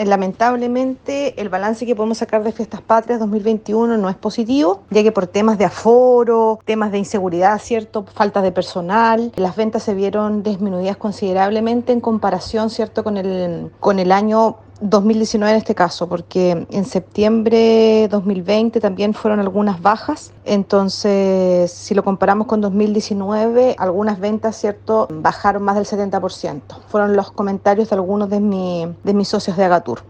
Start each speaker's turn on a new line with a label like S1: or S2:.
S1: Lamentablemente, el balance que podemos sacar de Fiestas Patrias 2021 no es positivo, ya que por temas de aforo, temas de inseguridad, ¿cierto? Falta de personal, las ventas se vieron disminuidas considerablemente en comparación, ¿cierto? Con el año 2019 en este caso, porque en septiembre 2020 también fueron algunas bajas. Entonces, si lo comparamos con 2019, algunas ventas, ¿cierto?, bajaron más del 70%. Fueron los comentarios de algunos de mis socios de Agatur.